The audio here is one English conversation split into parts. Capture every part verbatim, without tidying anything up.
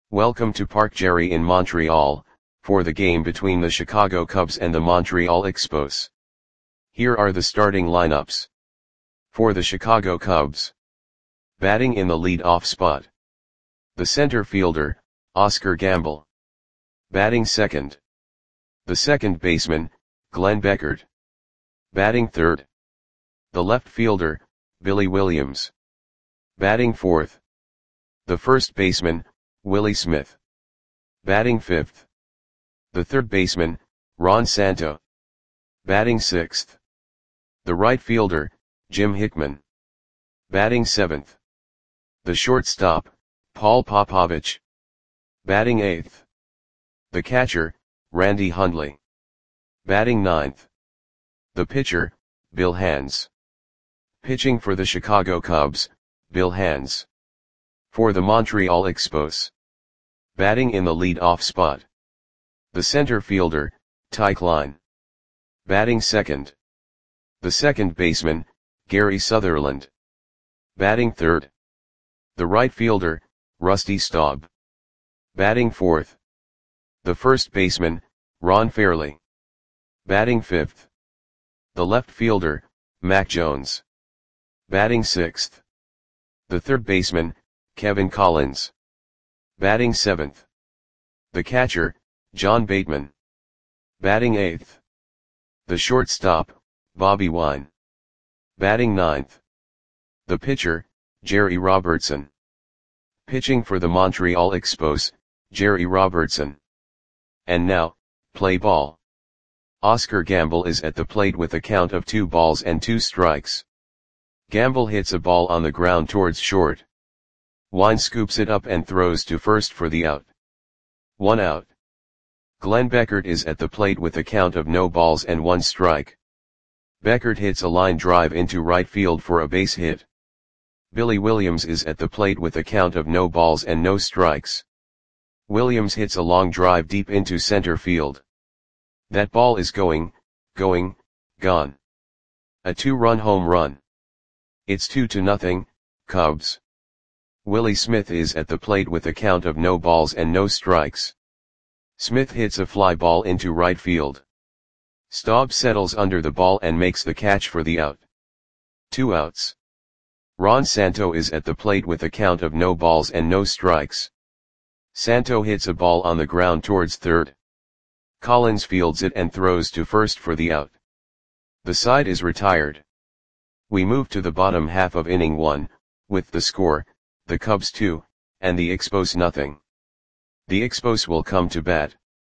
Welcome to Parc Jerry in Montreal, for the game between the Chicago Cubs and the Montreal Expos. Here are the starting lineups. For the Chicago Cubs. Batting in the lead-off spot. The center fielder, Oscar Gamble. Batting second. The second baseman, Glenn Beckert. Batting third. The left fielder, Billy Williams. Batting fourth. The first baseman, Willie Smith. Batting fifth. The third baseman, Ron Santo. Batting sixth. The right fielder, Jim Hickman. Batting seventh. The shortstop, Paul Popovich. Batting eighth. The catcher, Randy Hundley. Batting ninth. The pitcher, Bill Hands. Pitching for the Chicago Cubs, Bill Hands. For the Montreal Expos. Batting in the lead-off spot. The center fielder, Ty Klein. Batting second. The second baseman, Gary Sutherland. Batting third. The right fielder, Rusty Staub. Batting fourth. The first baseman, Ron Fairly. Batting fifth. The left fielder, Mac Jones. Batting sixth. The third baseman, Kevin Collins. Batting seventh. The catcher, John Bateman. Batting eighth. The shortstop, Bobby Wine. Batting ninth. The pitcher, Jerry Robertson. Pitching for the Montreal Expos, Jerry Robertson. And now, play ball. Oscar Gamble is at the plate with a count of two balls and two strikes. Gamble hits a ball on the ground towards short. Wine scoops it up and throws to first for the out. One out. Glenn Beckert is at the plate with a count of no balls and one strike. Beckert hits a line drive into right field for a base hit. Billy Williams is at the plate with a count of no balls and no strikes. Williams hits a long drive deep into center field. That ball is going, going, gone. A two-run home run. It's two to nothing, Cubs. Willie Smith is at the plate with a count of no balls and no strikes. Smith hits a fly ball into right field. Staub settles under the ball and makes the catch for the out. Two outs. Ron Santo is at the plate with a count of no balls and no strikes. Santo hits a ball on the ground towards third. Collins fields it and throws to first for the out. The side is retired. We move to the bottom half of inning one, with the score, the Cubs two, and the Expos nothing. The Expos will come to bat.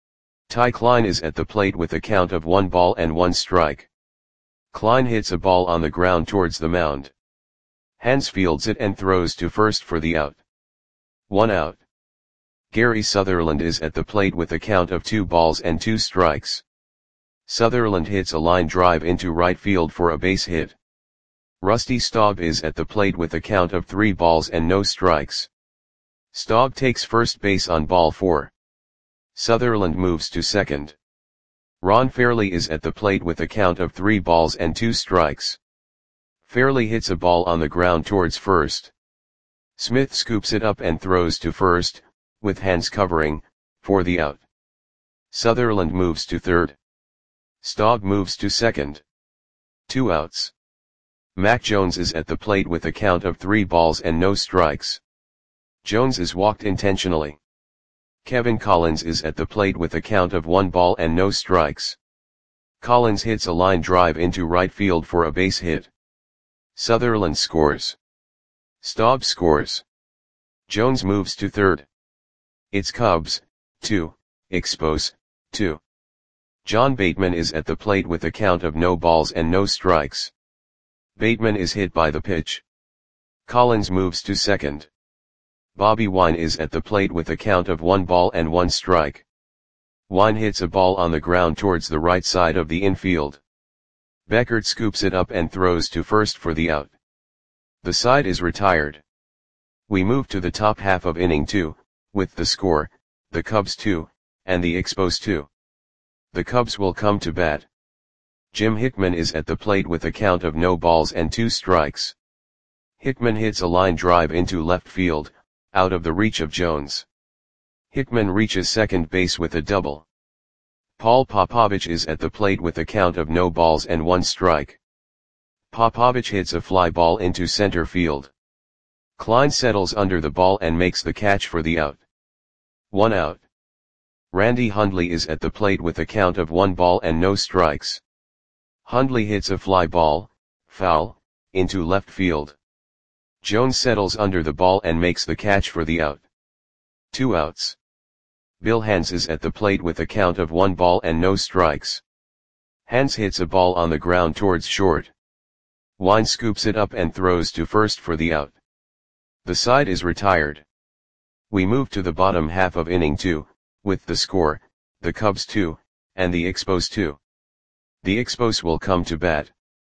Ty Klein is at the plate with a count of one ball and one strike. Klein hits a ball on the ground towards the mound. Hands fields it and throws to first for the out. One out. Gary Sutherland is at the plate with a count of two balls and two strikes. Sutherland hits a line drive into right field for a base hit. Rusty Staub is at the plate with a count of three balls and no strikes. Staub takes first base on ball four. Sutherland moves to second. Ron Fairly is at the plate with a count of three balls and two strikes. Fairly hits a ball on the ground towards first. Smith scoops it up and throws to first, with hands covering, for the out. Sutherland moves to third. Staub moves to second. Two outs. Mac Jones is at the plate with a count of three balls and no strikes. Jones is walked intentionally. Kevin Collins is at the plate with a count of one ball and no strikes. Collins hits a line drive into right field for a base hit. Sutherland scores. Staub scores. Jones moves to third. It's Cubs, two, Expos, two. John Bateman is at the plate with a count of no balls and no strikes. Bateman is hit by the pitch. Collins moves to second. Bobby Wine is at the plate with a count of one ball and one strike. Wine hits a ball on the ground towards the right side of the infield. Beckert scoops it up and throws to first for the out. The side is retired. We move to the top half of inning two, with the score, the Cubs two, and the Expos two. The Cubs will come to bat. Jim Hickman is at the plate with a count of no balls and two strikes. Hickman hits a line drive into left field, out of the reach of Jones. Hickman reaches second base with a double. Paul Popovich is at the plate with a count of no balls and one strike. Popovich hits a fly ball into center field. Klein settles under the ball and makes the catch for the out. One out. Randy Hundley is at the plate with a count of one ball and no strikes. Hundley hits a fly ball, foul, into left field. Jones settles under the ball and makes the catch for the out. Two outs. Bill Hands is at the plate with a count of one ball and no strikes. Hands hits a ball on the ground towards short. Wine scoops it up and throws to first for the out. The side is retired. We move to the bottom half of inning two, with the score, the Cubs two, and the Expos two. The Expos will come to bat.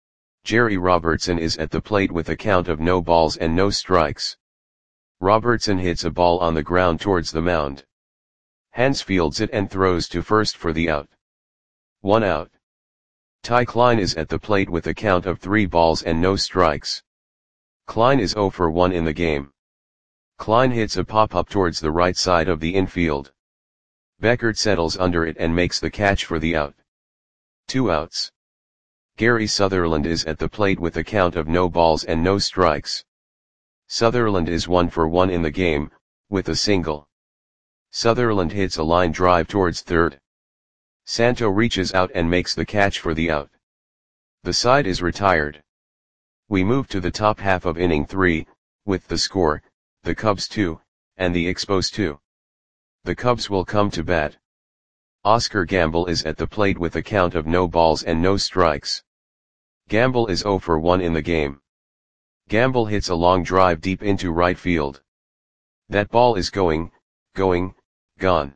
Jerry Robertson is at the plate with a count of no balls and no strikes. Robertson hits a ball on the ground towards the mound. Hands fields it and throws to first for the out. One out. Ty Klein is at the plate with a count of three balls and no strikes. Klein is oh for one in the game. Klein hits a pop-up towards the right side of the infield. Beckert settles under it and makes the catch for the out. Two outs. Gary Sutherland is at the plate with a count of no balls and no strikes. Sutherland is one for one in the game, with a single. Sutherland hits a line drive towards third. Santo reaches out and makes the catch for the out. The side is retired. We move to the top half of inning three, with the score, the Cubs two, and the Expos two. The Cubs will come to bat. Oscar Gamble is at the plate with a count of no balls and no strikes. Gamble is oh for one in the game. Gamble hits a long drive deep into right field. That ball is going, going, gone.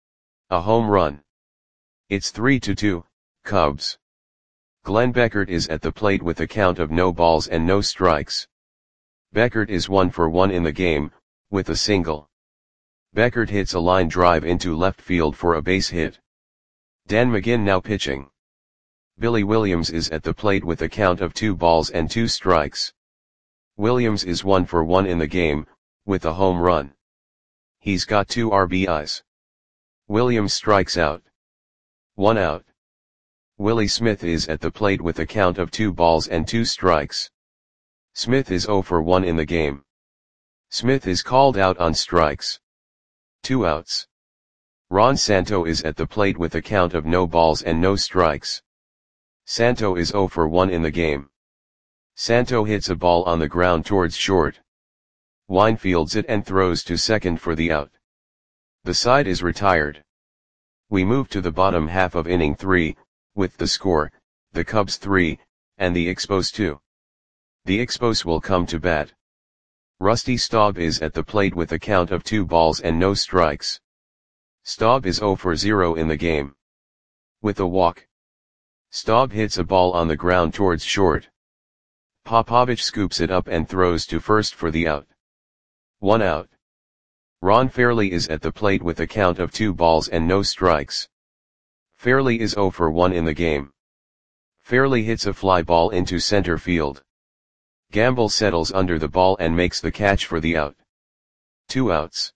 A home run. It's three to two, Cubs. Glenn Beckert is at the plate with a count of no balls and no strikes. Beckert is one for one in the game, with a single. Beckert hits a line drive into left field for a base hit. Dan McGinn now pitching. Billy Williams is at the plate with a count of two balls and two strikes. Williams is one for one in the game, with a home run. He's got two R B Is. Williams strikes out. One out. Willie Smith is at the plate with a count of two balls and two strikes. Smith is oh for one in the game. Smith is called out on strikes. Two outs. Ron Santo is at the plate with a count of no balls and no strikes. Santo is oh for one in the game. Santo hits a ball on the ground towards short. Wine fields it and throws to second for the out. The side is retired. We move to the bottom half of inning three, with the score, the Cubs three, and the Expos two. The Expos will come to bat. Rusty Staub is at the plate with a count of two balls and no strikes. Staub is oh for zero in the game. With a walk. Staub hits a ball on the ground towards short. Popovich scoops it up and throws to first for the out. One out. Ron Fairley is at the plate with a count of two balls and no strikes. Fairley is oh for one in the game. Fairley hits a fly ball into center field. Gamble settles under the ball and makes the catch for the out. Two outs.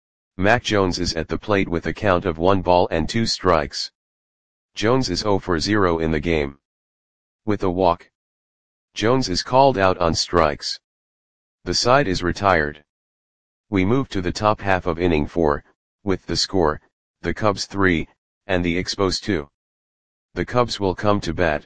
Mac Jones is at the plate with a count of one ball and two strikes. Jones is oh for zero in the game. With a walk. Jones is called out on strikes. The side is retired. We move to the top half of inning four, with the score, the Cubs three, and the Expos two. The Cubs will come to bat.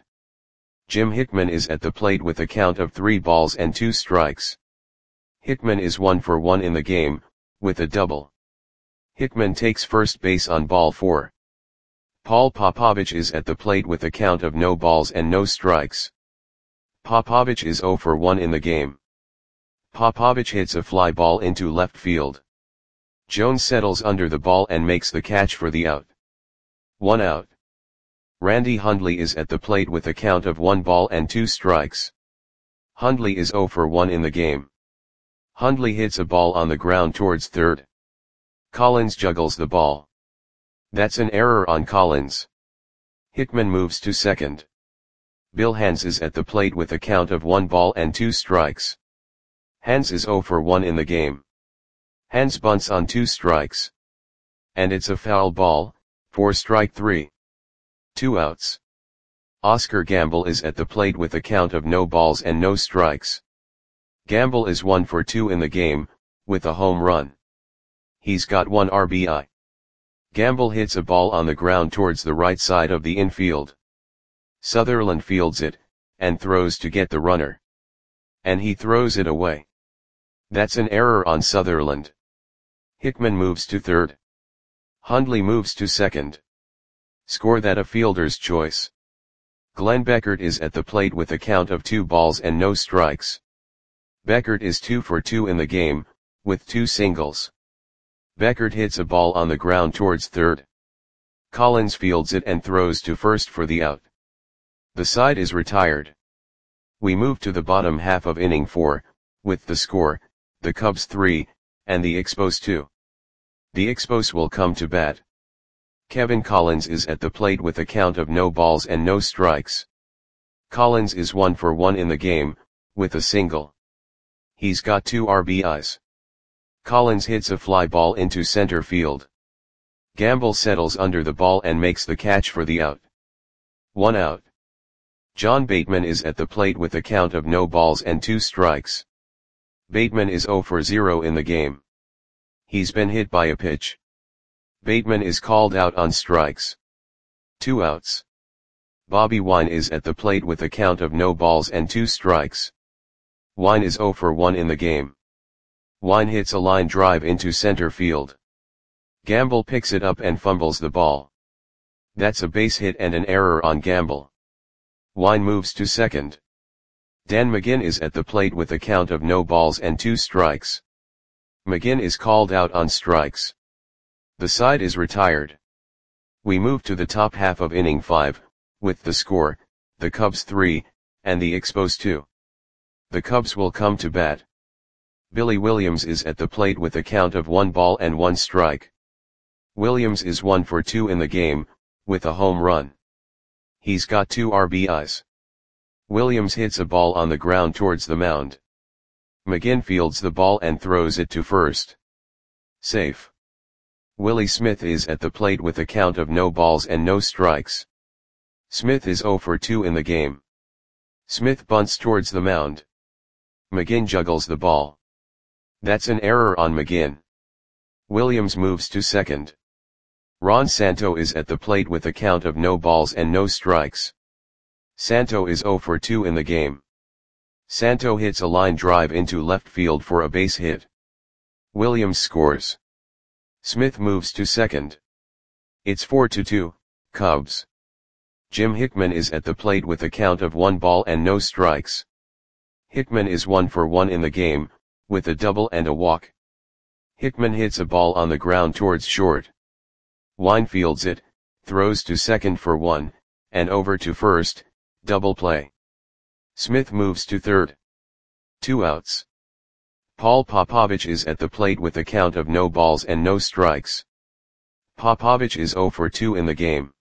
Jim Hickman is at the plate with a count of three balls and two strikes. Hickman is one for one in the game, with a double. Hickman takes first base on ball four. Paul Popovich is at the plate with a count of no balls and no strikes. Popovich is oh for one in the game. Popovich hits a fly ball into left field. Jones settles under the ball and makes the catch for the out. One out. Randy Hundley is at the plate with a count of one ball and two strikes. Hundley is oh for one in the game. Hundley hits a ball on the ground towards third. Collins juggles the ball. That's an error on Collins. Hickman moves to second. Bill Hands is at the plate with a count of one ball and two strikes. Hands is oh for one in the game. Hands bunts on two strikes. and it's a foul ball, for strike three. Two outs. Oscar Gamble is at the plate with a count of no balls and no strikes. Gamble is one for two in the game, with a home run. He's got one R B I. Gamble hits a ball on the ground towards the right side of the infield. Sutherland fields it, and throws to get the runner. And he throws it away. That's an error on Sutherland. Hickman moves to third. Hundley moves to second. Score that a fielder's choice. Glenn Beckert is at the plate with a count of two balls and no strikes. Beckert is two for two in the game, with two singles. Beckert hits a ball on the ground towards third. Collins fields it and throws to first for the out. The side is retired. We move to the bottom half of inning four, with the score, the Cubs three, and the Expos two. The Expos will come to bat. Kevin Collins is at the plate with a count of no balls and no strikes. Collins is one for one in the game, with a single. He's got two R B Is. Collins hits a fly ball into center field. Gamble settles under the ball and makes the catch for the out. One out. John Bateman is at the plate with a count of no balls and two strikes. Bateman is zero for zero in the game. He's been hit by a pitch. Bateman is called out on strikes. Two outs. Bobby Wine is at the plate with a count of no balls and two strikes. Wine is zero for one in the game. Wine hits a line drive into center field. Gamble picks it up and fumbles the ball. That's a base hit and an error on Gamble. Wine moves to second. Dan McGinn is at the plate with a count of no balls and two strikes. McGinn is called out on strikes. The side is retired. We move to the top half of inning five, with the score, the Cubs three, and the Expos two. The Cubs will come to bat. Billy Williams is at the plate with a count of one ball and one strike. Williams is one for two in the game, with a home run. He's got two R B Is. Williams hits a ball on the ground towards the mound. McGinn fields the ball and throws it to first. Safe. Willie Smith is at the plate with a count of no balls and no strikes. Smith is zero for two in the game. Smith bunts towards the mound. McGinn juggles the ball. That's an error on McGinn. Williams moves to second. Ron Santo is at the plate with a count of no balls and no strikes. Santo is zero for two in the game. Santo hits a line drive into left field for a base hit. Williams scores. Smith moves to second. It's four to two, Cubs. Jim Hickman is at the plate with a count of one ball and no strikes. Hickman is one for one in the game, with a double and a walk. Hickman hits a ball on the ground towards short. Wine fields it, throws to second for one, and over to first, double play. Smith moves to third. Two outs. Paul Popovich is at the plate with a count of no balls and no strikes. Popovich is zero for two in the game.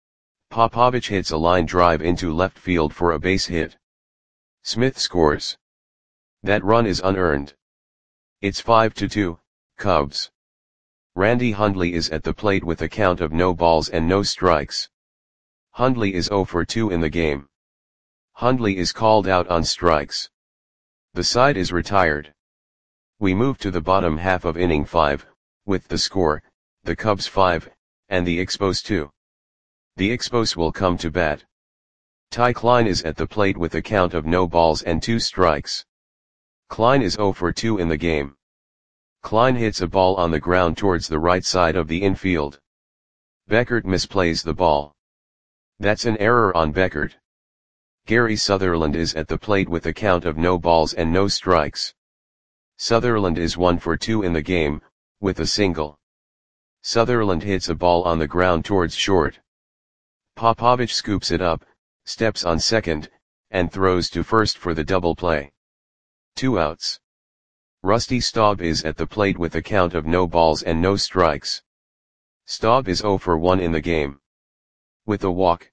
Popovich hits a line drive into left field for a base hit. Smith scores. That run is unearned. It's five to two, Cubs. Randy Hundley is at the plate with a count of no balls and no strikes. Hundley is zero for two in the game. Hundley is called out on strikes. The side is retired. We move to the bottom half of inning five, with the score, the Cubs five, and the Expos two. The Expos will come to bat. Ty Klein is at the plate with a count of no balls and two strikes. Klein is zero for two in the game. Klein hits a ball on the ground towards the right side of the infield. Beckert misplays the ball. That's an error on Beckert. Gary Sutherland is at the plate with a count of no balls and no strikes. Sutherland is one for two in the game, with a single. Sutherland hits a ball on the ground towards short. Popovich scoops it up, steps on second, and throws to first for the double play. Two outs. Rusty Staub is at the plate with a count of no balls and no strikes. Staub is zero for one in the game. With a walk.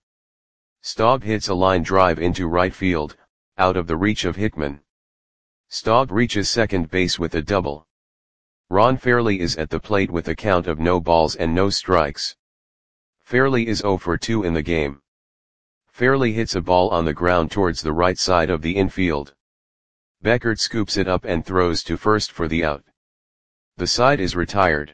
Staub hits a line drive into right field, out of the reach of Hickman. Staub reaches second base with a double. Ron Fairley is at the plate with a count of no balls and no strikes. Fairley is zero for two in the game. Fairley hits a ball on the ground towards the right side of the infield. Beckert scoops it up and throws to first for the out. The side is retired.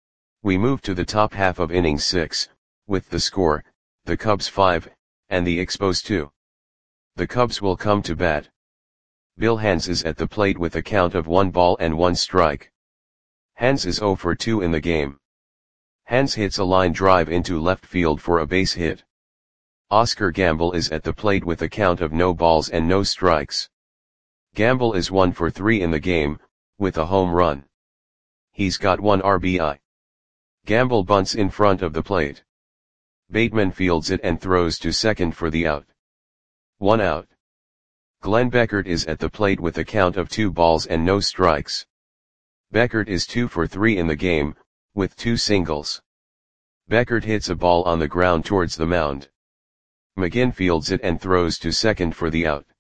We move to the top half of inning six, with the score, the Cubs five, and the Expos two. The Cubs will come to bat. Bill Hands is at the plate with a count of one ball and one strike. Hands is zero for two in the game. Hands hits a line drive into left field for a base hit. Oscar Gamble is at the plate with a count of no balls and no strikes. Gamble is one for three in the game, with a home run. He's got one R B I. Gamble bunts in front of the plate. Bateman fields it and throws to second for the out. One out. Glenn Beckert is at the plate with a count of two balls and no strikes. Beckert is two for three in the game, with two singles. Beckert hits a ball on the ground towards the mound. McGinn fields it and throws to second for the out.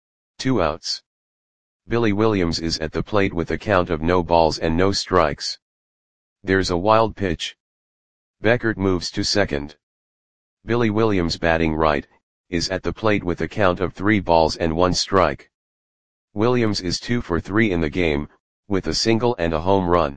Two outs. Billy Williams is at the plate with a count of no balls and no strikes. There's a wild pitch. Beckert moves to second. Billy Williams, batting right, is at the plate with a count of three balls and one strike. Williams is two for three in the game, with a single and a home run.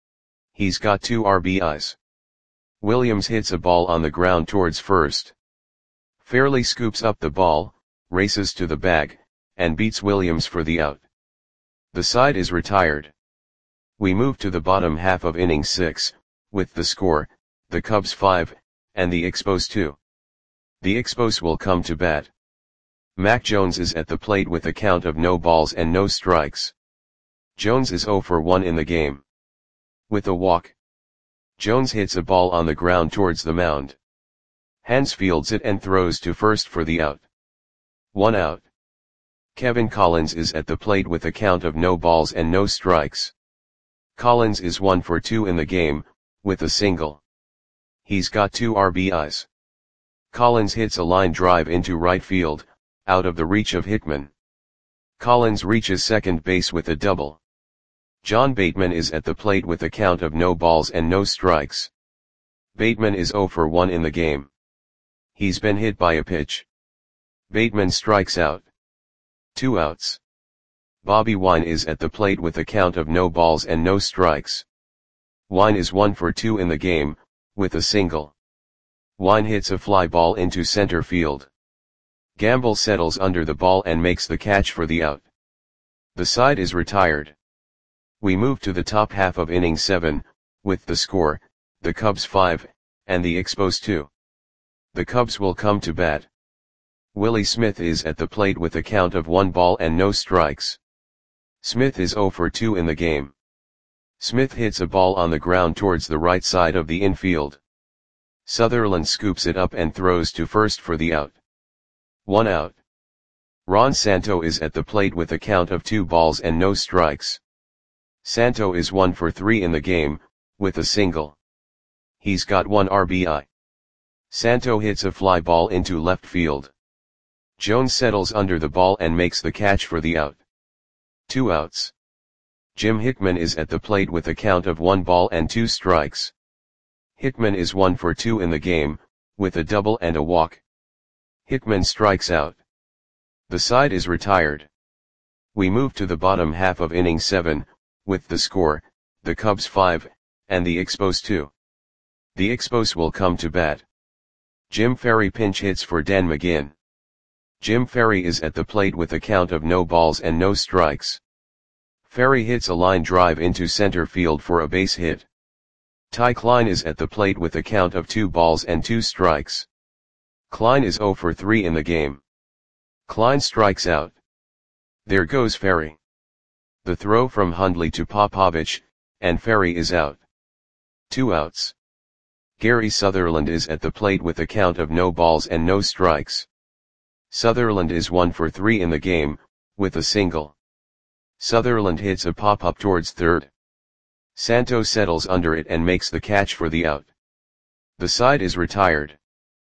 He's got two R B Is. Williams hits a ball on the ground towards first. Fairley scoops up the ball, races to the bag, and beats Williams for the out. The side is retired. We move to the bottom half of inning six, with the score, the Cubs five, and the Expos two. The Expos will come to bat. Mac Jones is at the plate with a count of no balls and no strikes. Jones is zero for one in the game. With a walk. Jones hits a ball on the ground towards the mound. Hands fields it and throws to first for the out. One out. Kevin Collins is at the plate with a count of no balls and no strikes. Collins is one for two in the game, with a single. He's got two R B Is. Collins hits a line drive into right field, out of the reach of Hickman. Collins reaches second base with a double. John Bateman is at the plate with a count of no balls and no strikes. Bateman is zero for one in the game. He's been hit by a pitch. Bateman strikes out. Two outs. Bobby Wine is at the plate with a count of no balls and no strikes. Wine is one for two in the game, with a single. Wine hits a fly ball into center field. Gamble settles under the ball and makes the catch for the out. The side is retired. We move to the top half of inning seven, with the score, the Cubs five, and the Expos two. The Cubs will come to bat. Willie Smith is at the plate with a count of one ball and no strikes. Smith is zero for two in the game. Smith hits a ball on the ground towards the right side of the infield. Sutherland scoops it up and throws to first for the out. One out. Ron Santo is at the plate with a count of two balls and no strikes. Santo is one for three in the game, with a single. He's got one R B I. Santo hits a fly ball into left field. Jones settles under the ball and makes the catch for the out. Two outs. Jim Hickman is at the plate with a count of one ball and two strikes. Hickman is one for two in the game, with a double and a walk. Hickman strikes out. The side is retired. We move to the bottom half of inning seven, with the score, the Cubs five, and the Expos two. The Expos will come to bat. Jim Ferry pinch hits for Dan McGinn. Jim Ferry is at the plate with a count of no balls and no strikes. Ferry hits a line drive into center field for a base hit. Ty Klein is at the plate with a count of two balls and two strikes. Klein is zero for three in the game. Klein strikes out. There goes Ferry. The throw from Hundley to Popovich, and Ferry is out. Two outs. Gary Sutherland is at the plate with a count of no balls and no strikes. Sutherland is one for three in the game, with a single. Sutherland hits a pop-up towards third. Santo settles under it and makes the catch for the out. The side is retired.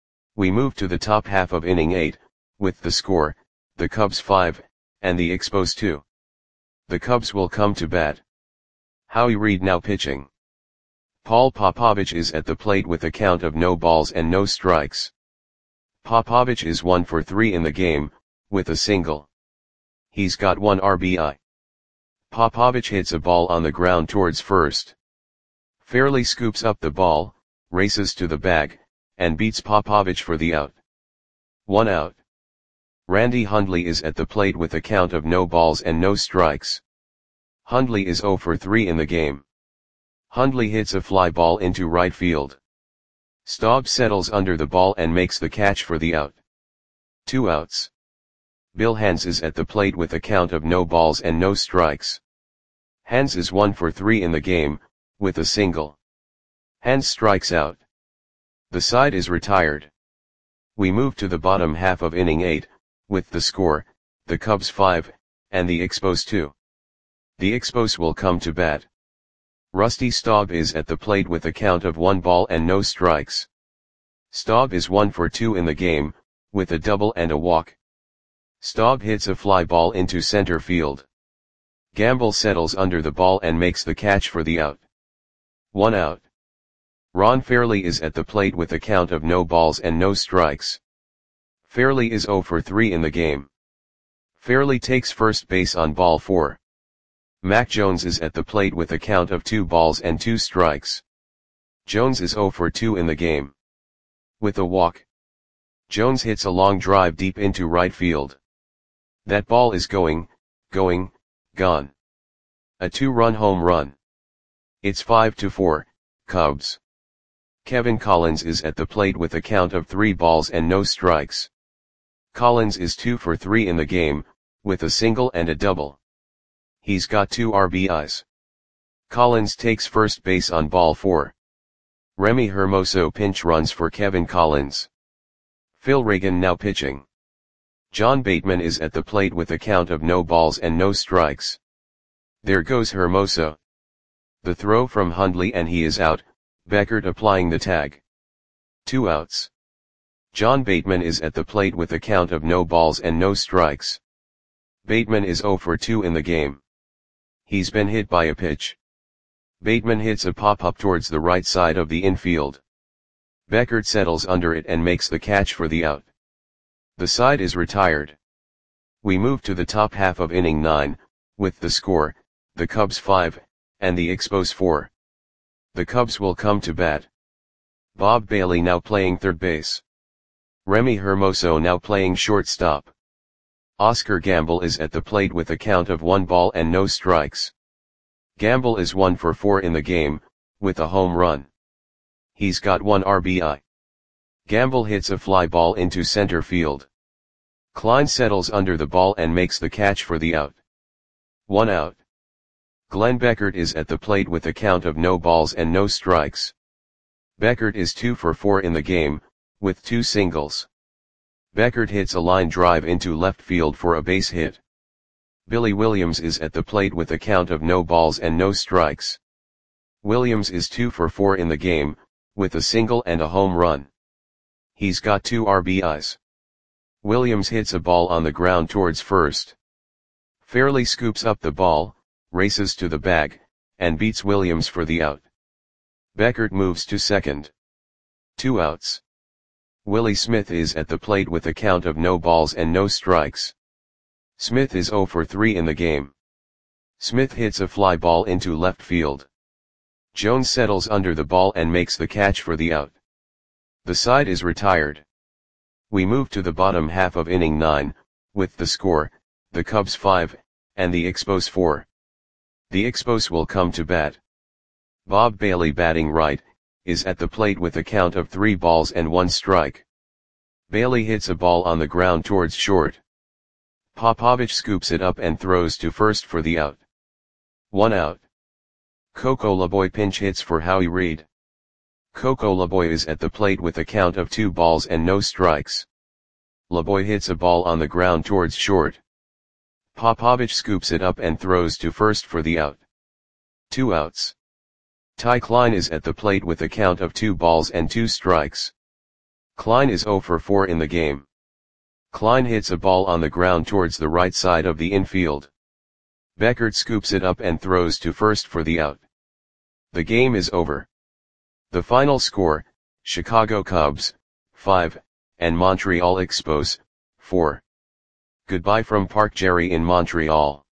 We move to the top half of inning eight, with the score, the Cubs five, and the Expos two. The Cubs will come to bat. Howie Reed now pitching. Paul Popovich is at the plate with a count of no balls and no strikes. Popovich is one for three in the game, with a single. He's got one R B I. Popovich hits a ball on the ground towards first. Fairley scoops up the ball, races to the bag, and beats Popovich for the out. One out. Randy Hundley is at the plate with a count of no balls and no strikes. Hundley is zero for three in the game. Hundley hits a fly ball into right field. Staub settles under the ball and makes the catch for the out. Two outs. Bill Hands is at the plate with a count of no balls and no strikes. Hands is one for three in the game, with a single. Hands strikes out. The side is retired. We move to the bottom half of inning eight, with the score, the Cubs five, and the Expos two. The Expos will come to bat. Rusty Staub is at the plate with a count of one ball and no strikes. Staub is one for two in the game, with a double and a walk. Staub hits a fly ball into center field. Gamble settles under the ball and makes the catch for the out. One out. Ron Fairley is at the plate with a count of no balls and no strikes. Fairley is zero for three in the game. Fairley takes first base on ball four. Mac Jones is at the plate with a count of two balls and two strikes. Jones is zero for two in the game. With a walk. Jones hits a long drive deep into right field. That ball is going, going, gone. A two-run home run. It's five to four, Cubs. Kevin Collins is at the plate with a count of three balls and no strikes. Collins is two for three in the game, with a single and a double. He's got two R B Is. Collins takes first base on ball four. Remy Hermoso pinch runs for Kevin Collins. Phil Reagan now pitching. John Bateman is at the plate with a count of no balls and no strikes. There goes Hermoso. The throw from Hundley and he is out, Beckert applying the tag. Two outs. John Bateman is at the plate with a count of no balls and no strikes. Bateman is zero for two in the game. He's been hit by a pitch. Bateman hits a pop-up towards the right side of the infield. Beckert settles under it and makes the catch for the out. The side is retired. We move to the top half of inning nine, with the score, the Cubs five, and the Expos four. The Cubs will come to bat. Bob Bailey now playing third base. Remy Hermoso now playing shortstop. Oscar Gamble is at the plate with a count of one ball and no strikes. Gamble is one for four in the game, with a home run. He's got one R B I. Gamble hits a fly ball into center field. Klein settles under the ball and makes the catch for the out. One out. Glenn Beckert is at the plate with a count of no balls and no strikes. Beckert is two for four in the game, with two singles. Beckert hits a line drive into left field for a base hit. Billy Williams is at the plate with a count of no balls and no strikes. Williams is two for four in the game, with a single and a home run. He's got two R B Is. Williams hits a ball on the ground towards first. Fairley scoops up the ball, races to the bag, and beats Williams for the out. Beckert moves to second. Two outs. Willie Smith is at the plate with a count of no balls and no strikes. Smith is zero for three in the game. Smith hits a fly ball into left field. Jones settles under the ball and makes the catch for the out. The side is retired. We move to the bottom half of inning nine, with the score, the Cubs five, and the Expos four. The Expos will come to bat. Bob Bailey batting right, is at the plate with a count of three balls and one strike. Bailey hits a ball on the ground towards short. Popovich scoops it up and throws to first for the out. One out. Coco LeBoy pinch hits for Howie Reed. Coco LeBoy is at the plate with a count of two balls and no strikes. LeBoy hits a ball on the ground towards short. Popovich scoops it up and throws to first for the out. Two outs. Ty Klein is at the plate with a count of two balls and two strikes. Klein is zero for four in the game. Klein hits a ball on the ground towards the right side of the infield. Beckert scoops it up and throws to first for the out. The game is over. The final score, Chicago Cubs, five, and Montreal Expos, four. Goodbye from Park Jerry in Montreal.